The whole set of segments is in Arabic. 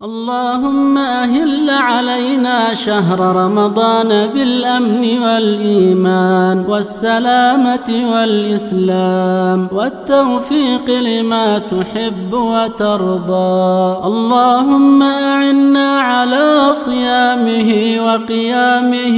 اللهم أهل علينا شهر رمضان بالأمن والإيمان والسلامة والإسلام والتوفيق لما تحب وترضى. اللهم أعنا على صيامه وقيامه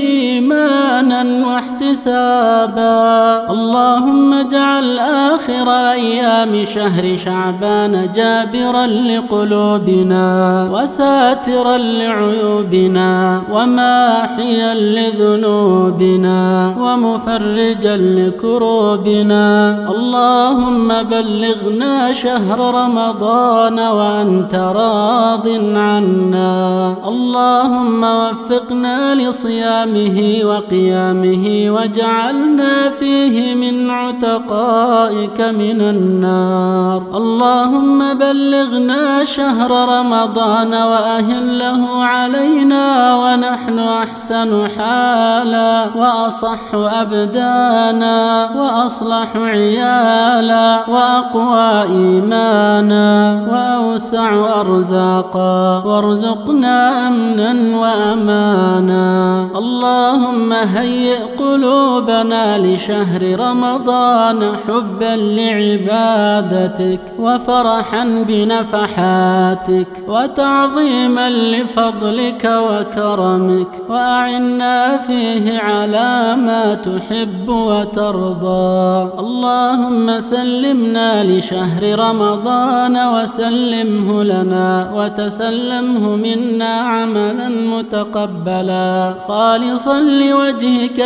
إيمانا واحتسابا. اللهم اجعل آخر أيام شهر شعبان جابرا لقلوبنا وساترا لعيوبنا وماحيا لذنوبنا ومفرجا لكروبنا. اللهم بلغنا شهر رمضان وأنت راض عنا. اللهم وفقنا لصيامه وقيامه واجعلنا فيه من عتقائك من النار. اللهم بلغنا شهر رمضان وأهله علينا ونحن أحسن حالا وأصح أبدانا وأصلح عيالا وأقوى إيمانا وأوسع أرزاقا وارزقنا أمنا وأمانا. اللهم هيئ قلوبنا لشهر رمضان حبا لعبادتك وفرحا بنفحاتك وتعظيما لفضلك وكرمك، وأعنا فيه على ما تحب وترضى. اللهم سلمنا لشهر رمضان وسلمه لنا وتسلمه منا عملا متقبلا خالصا لوجهك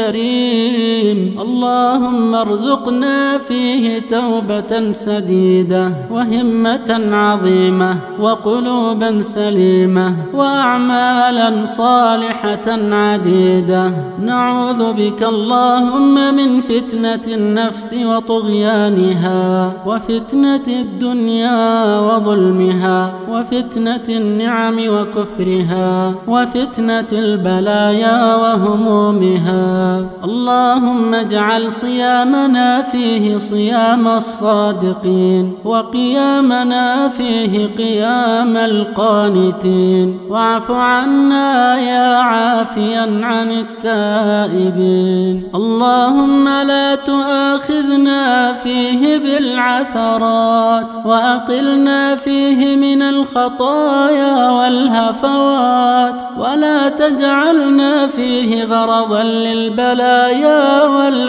الكريم. اللهم ارزقنا فيه توبة سديدة وهمة عظيمة وقلوبا سليمة وأعمالا صالحة عديدة. نعوذ بك اللهم من فتنة النفس وطغيانها وفتنة الدنيا وظلمها وفتنة النعم وكفرها وفتنة البلايا وهمومها. اللهم اجعل صيامنا فيه صيام الصادقين وقيامنا فيه قيام القانتين، واعف عنا يا عافيا عن التائبين. اللهم لا تؤاخذنا فيه بالعثرات وأقلنا فيه من الخطايا والهفوات ولا تجعلنا فيه غرضا للبلايا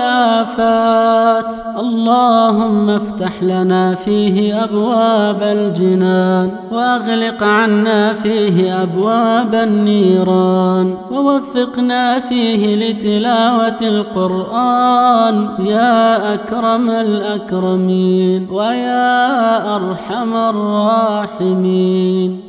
والآفات. اللهم افتح لنا فيه أبواب الجنان وأغلق عنا فيه أبواب النيران ووفقنا فيه لتلاوة القرآن يا أكرم الأكرمين ويا أرحم الراحمين.